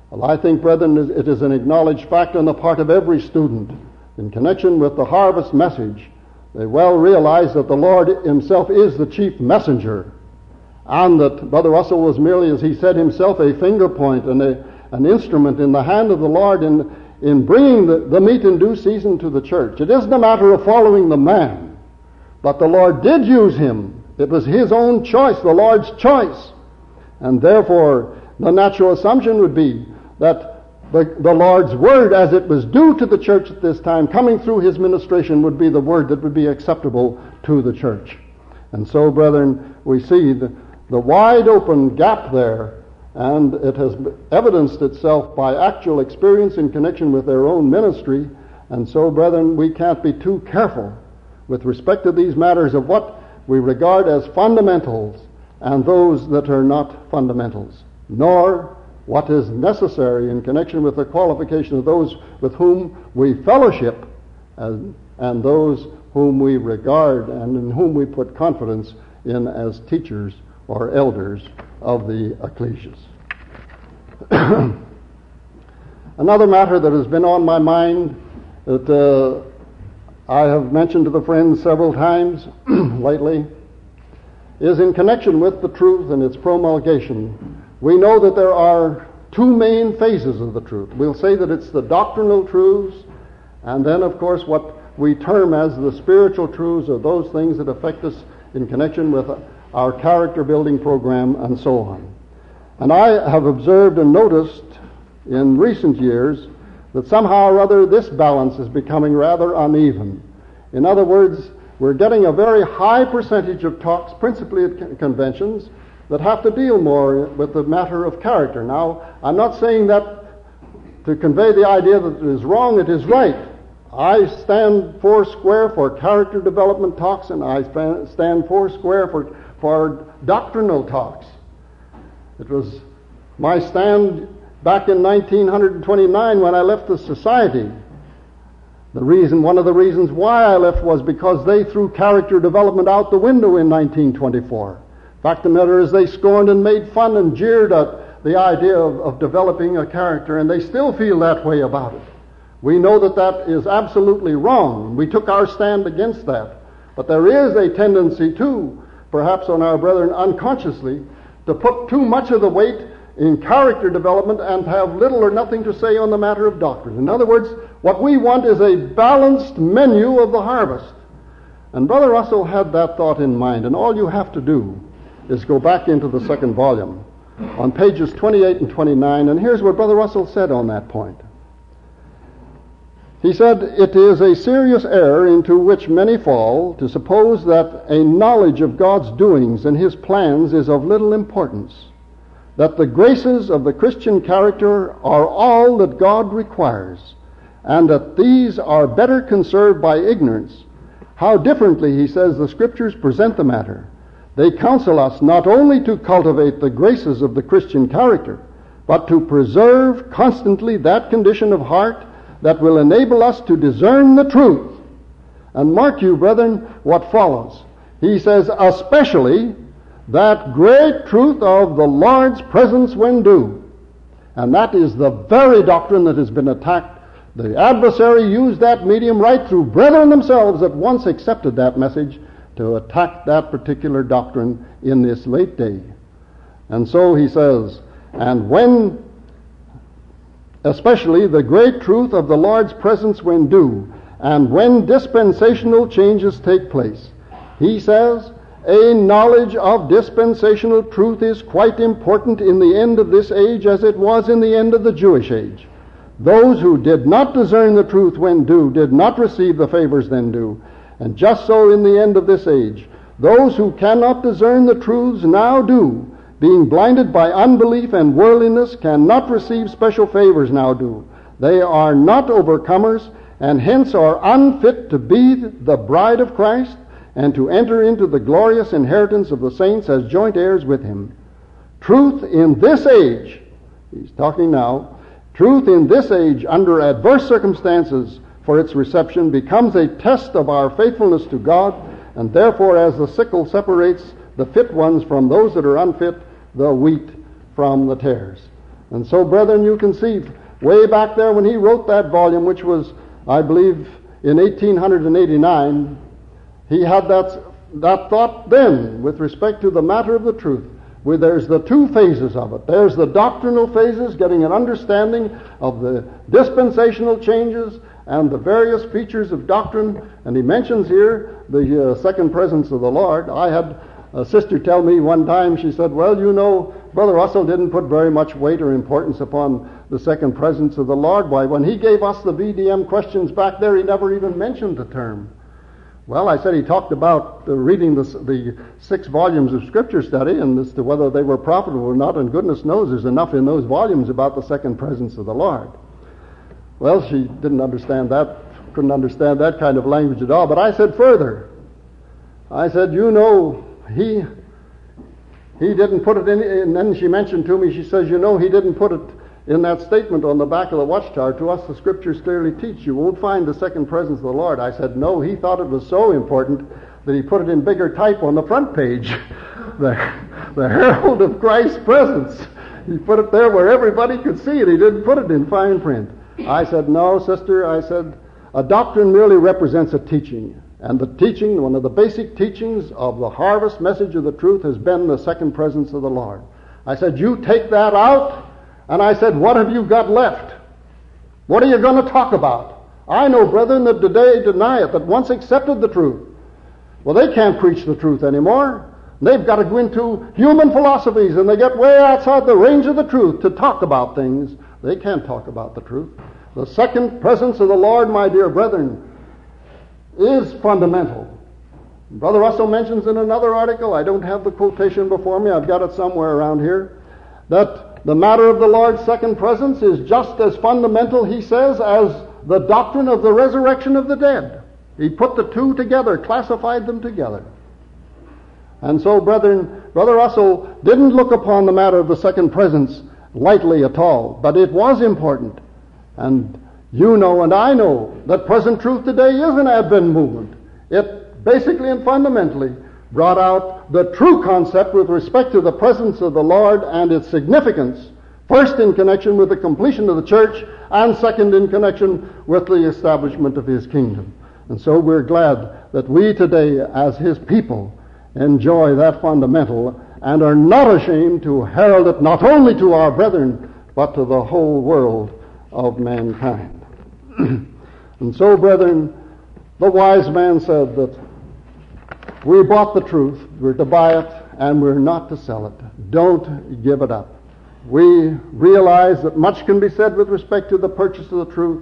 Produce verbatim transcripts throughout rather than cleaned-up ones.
Well, I think, brethren, it is an acknowledged fact on the part of every student in connection with the harvest message. They well realize that the Lord himself is the chief messenger, and that Brother Russell was merely, as he said himself, a finger point and a, an instrument in the hand of the Lord in, in bringing the, the meat in due season to the church. It isn't a matter of following the man, but the Lord did use him. It was his own choice, the Lord's choice. And therefore, the natural assumption would be that the, the Lord's word, as it was due to the church at this time, coming through his ministration, would be the word that would be acceptable to the church. And so, brethren, we see the, the wide open gap there, and it has evidenced itself by actual experience in connection with their own ministry. And so, brethren, we can't be too careful with respect to these matters of what we regard as fundamentals and those that are not fundamentals, nor what is necessary in connection with the qualification of those with whom we fellowship and, and those whom we regard and in whom we put confidence in as teachers or elders of the ecclesias. Another matter that has been on my mind that uh, I have mentioned to the friends several times lately is in connection with the truth and its promulgation. We know that there are two main phases of the truth. We'll say that it's the doctrinal truths, and then, of course, what we term as the spiritual truths, or those things that affect us in connection with our character-building program and so on. And I have observed and noticed in recent years that somehow or other this balance is becoming rather uneven. In other words, we're getting a very high percentage of talks, principally at conventions, that have to deal more with the matter of character. Now, I'm not saying that to convey the idea that it is wrong, it is right. I stand four square for character development talks, and I stand four square for, for doctrinal talks. It was my stand back in nineteen twenty-nine when I left the society. The reason, one of the reasons why I left was because they threw character development out the window in nineteen twenty-four. Fact of the matter is, they scorned and made fun and jeered at the idea of, of developing a character, and they still feel that way about it. We know that that is absolutely wrong. We took our stand against that. But there is a tendency too, perhaps on our brethren unconsciously, to put too much of the weight in character development and have little or nothing to say on the matter of doctrine. In other words, what we want is a balanced menu of the harvest. And Brother Russell had that thought in mind, and all you have to do is go back into the second volume on pages twenty-eight and twenty-nine, and here's what Brother Russell said on that point. He said, "It is a serious error into which many fall to suppose that a knowledge of God's doings and his plans is of little importance, that the graces of the Christian character are all that God requires, and that these are better conserved by ignorance. How differently," he says, "the Scriptures present the matter. They counsel us not only to cultivate the graces of the Christian character, but to preserve constantly that condition of heart that will enable us to discern the truth." And mark you, brethren, what follows. He says, "especially that great truth of the Lord's presence when due." And that is the very doctrine that has been attacked. The adversary used that medium right through brethren themselves that once accepted that message to attack that particular doctrine in this late day. And so he says, and when, especially the great truth of the Lord's presence when due, and when dispensational changes take place, he says, a knowledge of dispensational truth is quite important in the end of this age as it was in the end of the Jewish age. Those who did not discern the truth when due did not receive the favors then due. And just so in the end of this age, those who cannot discern the truths now do, being blinded by unbelief and worldliness, cannot receive special favors now do. They are not overcomers, and hence are unfit to be the bride of Christ, and to enter into the glorious inheritance of the saints as joint heirs with him. Truth in this age," he's talking now, "truth in this age under adverse circumstances for its reception becomes a test of our faithfulness to God, and therefore as the sickle separates the fit ones from those that are unfit, the wheat from the tares." And so, brethren, you can see way back there when he wrote that volume, which was, I believe, in eighteen eighty-nine, he had that, that thought then with respect to the matter of the truth, where there's the two phases of it. There's the doctrinal phases, getting an understanding of the dispensational changes and the various features of doctrine. And he mentions here the uh, second presence of the Lord. I had a sister tell me one time, she said, well, you know, Brother Russell didn't put very much weight or importance upon the second presence of the Lord. Why, when he gave us the V D M questions back there, he never even mentioned the term. Well, I said he talked about uh, reading the, the six volumes of Scripture study, and as to whether they were profitable or not, and goodness knows there's enough in those volumes about the second presence of the Lord. Well, she didn't understand that, couldn't understand that kind of language at all. But I said further, I said, you know, he he didn't put it in, and then she mentioned to me, she says, you know, he didn't put it in that statement on the back of the watchtower. To us, the Scriptures clearly teach you won't find the second presence of the Lord. I said, no, he thought it was so important that he put it in bigger type on the front page. the, the herald of Christ's presence. He put it there where everybody could see it. He didn't put it in fine print. I said, no, sister, I said, a doctrine merely represents a teaching. And the teaching, one of the basic teachings of the harvest message of the truth has been the second presence of the Lord. I said, you take that out, and I said, what have you got left? What are you going to talk about? I know, brethren, that today deny it, that once accepted the truth. Well, they can't preach the truth anymore. They've got to go into human philosophies, and they get way outside the range of the truth to talk about things. They can't talk about the truth. The second presence of the Lord, my dear brethren, is fundamental. Brother Russell mentions in another article, I don't have the quotation before me, I've got it somewhere around here, that the matter of the Lord's second presence is just as fundamental, he says, as the doctrine of the resurrection of the dead. He put the two together, classified them together. And so, brethren, Brother Russell didn't look upon the matter of the second presence lightly at all, but it was important. And you know and I know that present truth today is an Advent movement. It basically and fundamentally brought out the true concept with respect to the presence of the Lord and its significance, first in connection with the completion of the church, and second in connection with the establishment of his kingdom. And so we're glad that we today, as his people, enjoy that fundamental and are not ashamed to herald it not only to our brethren, but to the whole world of mankind. And so, brethren, the wise man said that we bought the truth, we're to buy it, and we're not to sell it. Don't give it up. We realize that much can be said with respect to the purchase of the truth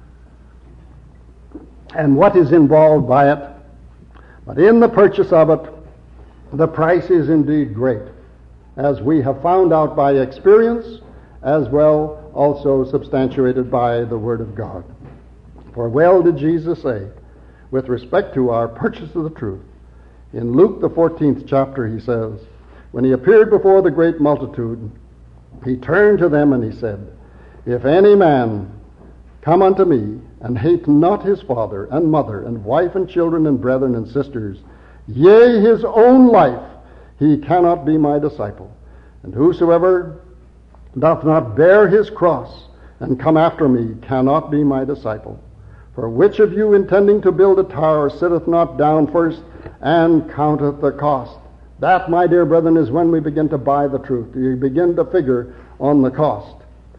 and what is involved by it, but in the purchase of it, the price is indeed great, as we have found out by experience, as well also substantiated by the Word of God. For well did Jesus say, with respect to our purchase of the truth, in Luke the fourteenth chapter he says, when he appeared before the great multitude, he turned to them and he said, if any man come unto me, and hate not his father and mother and wife and children and brethren and sisters, yea, his own life, he cannot be my disciple. And whosoever doth not bear his cross and come after me cannot be my disciple. For which of you, intending to build a tower, sitteth not down first and counteth the cost? That, my dear brethren, is when we begin to buy the truth. You begin to figure on the cost.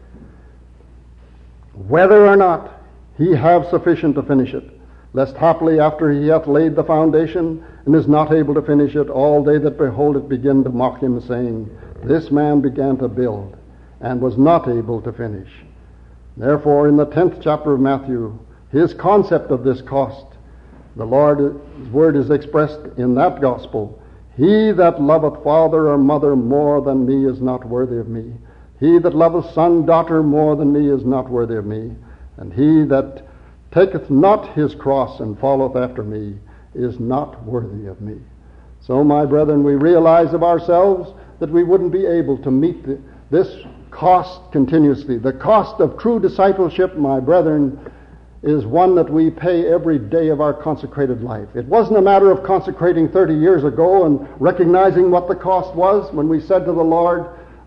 Whether or not he have sufficient to finish it, lest haply after he hath laid the foundation and is not able to finish it, all they that behold it begin to mock him, saying, this man began to build and was not able to finish. Therefore, in the tenth chapter of Matthew, his concept of this cost, the Lord's word is expressed in that gospel. He that loveth father or mother more than me is not worthy of me. He that loveth son, daughter more than me is not worthy of me. And he that taketh not his cross and followeth after me is not worthy of me. So, my brethren, we realize of ourselves that we wouldn't be able to meet the, this cost continuously. The cost of true discipleship, my brethren, is one that we pay every day of our consecrated life. It wasn't a matter of consecrating thirty years ago and recognizing what the cost was when we said to the Lord,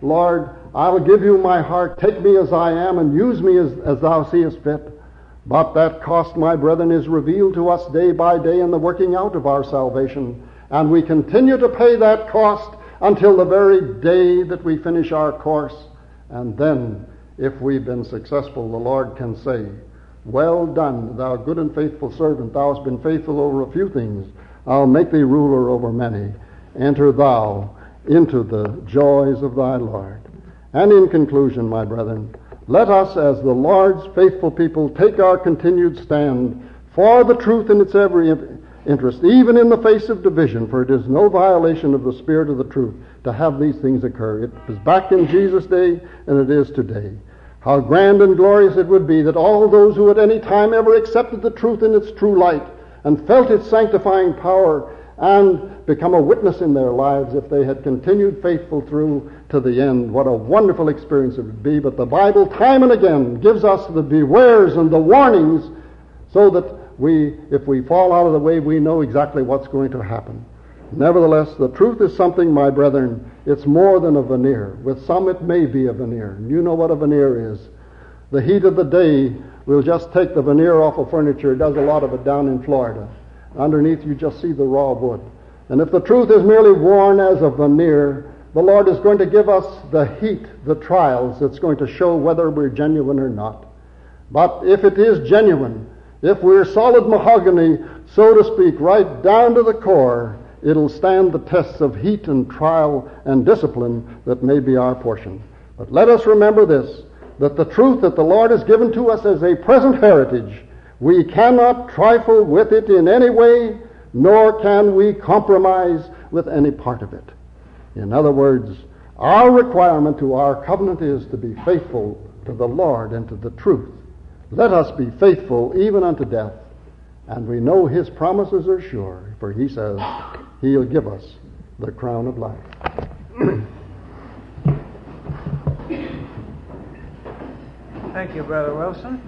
Lord, I will give you my heart. Take me as I am and use me as, as thou seest fit. But that cost, my brethren, is revealed to us day by day in the working out of our salvation. And we continue to pay that cost until the very day that we finish our course. And then, if we've been successful, the Lord can say, well done, thou good and faithful servant. Thou hast been faithful over a few things. I'll make thee ruler over many. Enter thou into the joys of thy Lord. And in conclusion, my brethren, let us as the Lord's faithful people take our continued stand for the truth in its every interest, even in the face of division, for it is no violation of the spirit of the truth to have these things occur. It was back in Jesus' day, and it is today. How grand and glorious it would be that all those who at any time ever accepted the truth in its true light and felt its sanctifying power and become a witness in their lives, if they had continued faithful through to the end, what a wonderful experience it would be. But the Bible time and again gives us the bewares and the warnings so that we, if we fall out of the way, we know exactly what's going to happen. Nevertheless, the truth is something, my brethren, it's more than a veneer. With some it may be a veneer. You know what a veneer is. The heat of the day will just take the veneer off of furniture. It does a lot of it down in Florida. Underneath you just see the raw wood. And if the truth is merely worn as a veneer, the Lord is going to give us the heat, the trials, that's going to show whether we're genuine or not. But if it is genuine, if we're solid mahogany, so to speak, right down to the core, it'll stand the tests of heat and trial and discipline that may be our portion. But let us remember this, that the truth that the Lord has given to us as a present heritage, we cannot trifle with it in any way, nor can we compromise with any part of it. In other words, our requirement to our covenant is to be faithful to the Lord and to the truth. Let us be faithful even unto death. And we know his promises are sure, for he says he'll give us the crown of life. Thank you, Brother Wilson.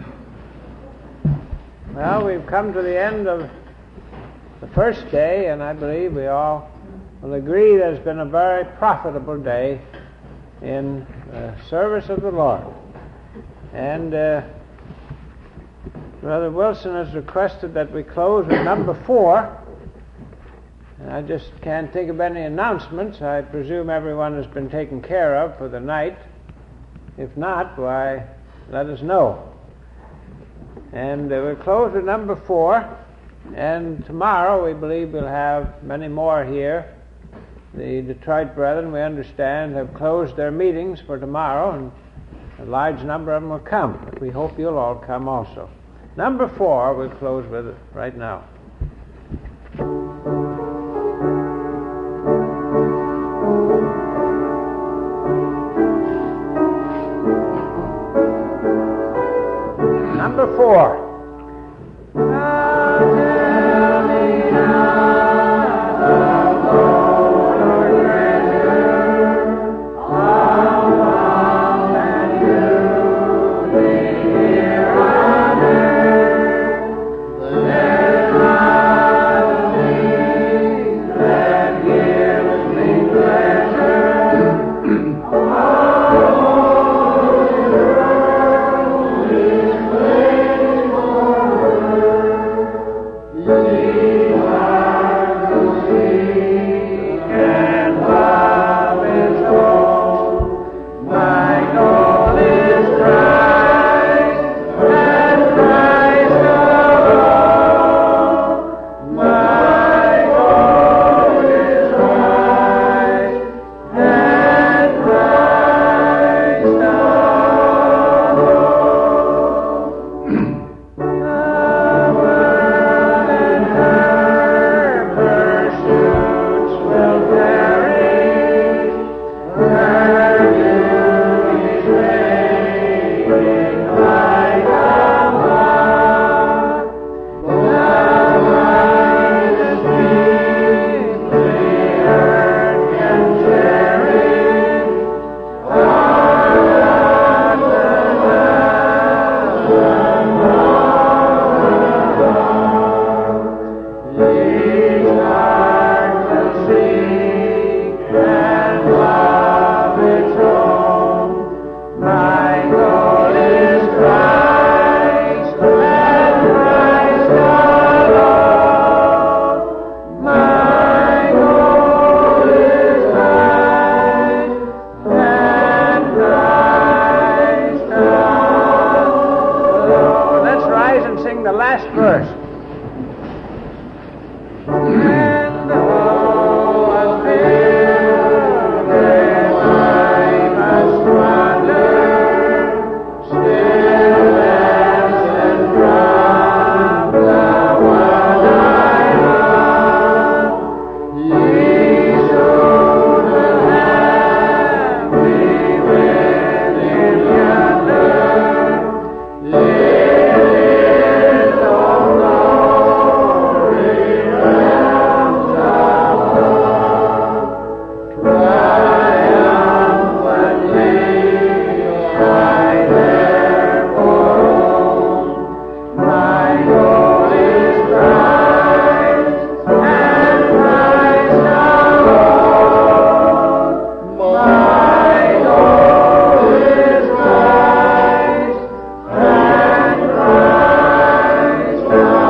Well, we've come to the end of the first day, and I believe we all will agree that it's been a very profitable day in the service of the Lord. And uh, Brother Wilson has requested that we close with number four. And I just can't think of any announcements. I presume everyone has been taken care of for the night. If not, why, let us know. And uh, we'll close with number four. And tomorrow, we believe we'll have many more here. The Detroit Brethren, we understand, have closed their meetings for tomorrow, and a large number of them will come. But we hope you'll all come also. Number four, we'll close with it right now. Number four. last verse. And the whole pilgrim I must wander, still absent from the one I love. Ye soon will have me within yonder. It is all glory realms of love. Triumphantly I therefore own. My goal is Christ, and Christ alone. My goal is Christ, and Christ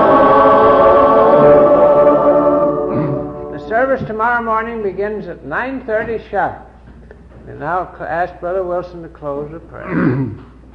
alone. The service tomorrow morning begins at nine thirty sharp. And now cl- ask Brother Wilson to close the prayer.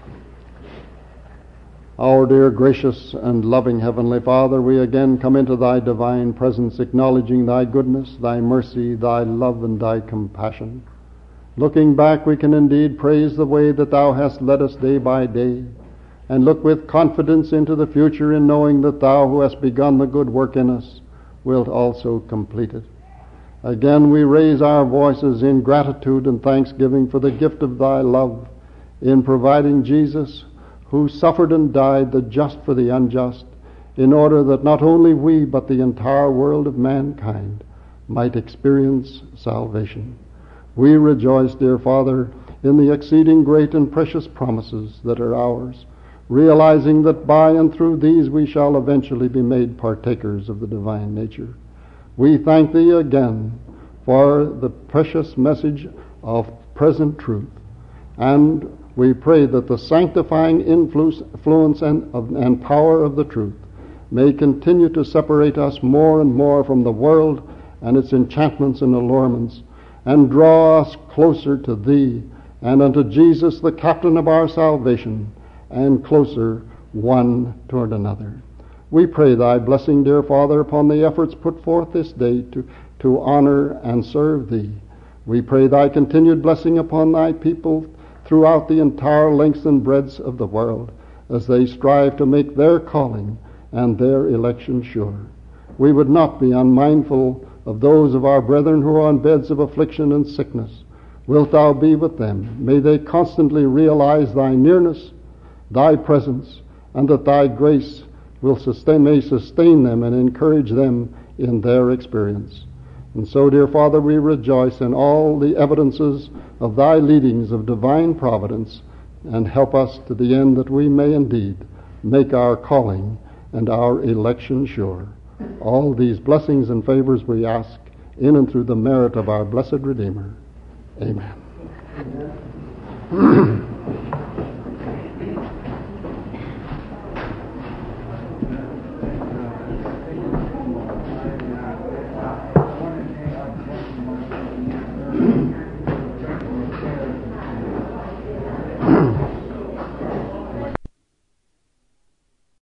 Our dear, gracious, and loving Heavenly Father, we again come into Thy divine presence, acknowledging Thy goodness, Thy mercy, Thy love, and Thy compassion. Looking back, we can indeed praise the way that Thou hast led us day by day, and look with confidence into the future in knowing that Thou who hast begun the good work in us wilt also complete it. Again, we raise our voices in gratitude and thanksgiving for the gift of Thy love in providing Jesus, who suffered and died, the just for the unjust, in order that not only we, but the entire world of mankind might experience salvation. We rejoice, dear Father, in the exceeding great and precious promises that are ours, realizing that by and through these we shall eventually be made partakers of the divine nature. We thank Thee again for the precious message of present truth, and we pray that the sanctifying influence influence and, of, and power of the truth may continue to separate us more and more from the world and its enchantments and allurements, and draw us closer to Thee and unto Jesus, the captain of our salvation, and closer one toward another. We pray Thy blessing, dear Father, upon the efforts put forth this day to, to honor and serve Thee. We pray Thy continued blessing upon Thy people throughout the entire lengths and breadths of the world, as they strive to make their calling and their election sure. We would not be unmindful of those of our brethren who are on beds of affliction and sickness. Wilt Thou be with them? May they constantly realize Thy nearness, Thy presence, and that Thy grace will sustain, may sustain them and encourage them in their experience. And so, dear Father, we rejoice in all the evidences of Thy leadings of divine providence, and help us to the end that we may indeed make our calling and our election sure. All these blessings and favors we ask in and through the merit of our blessed Redeemer. Amen. Amen.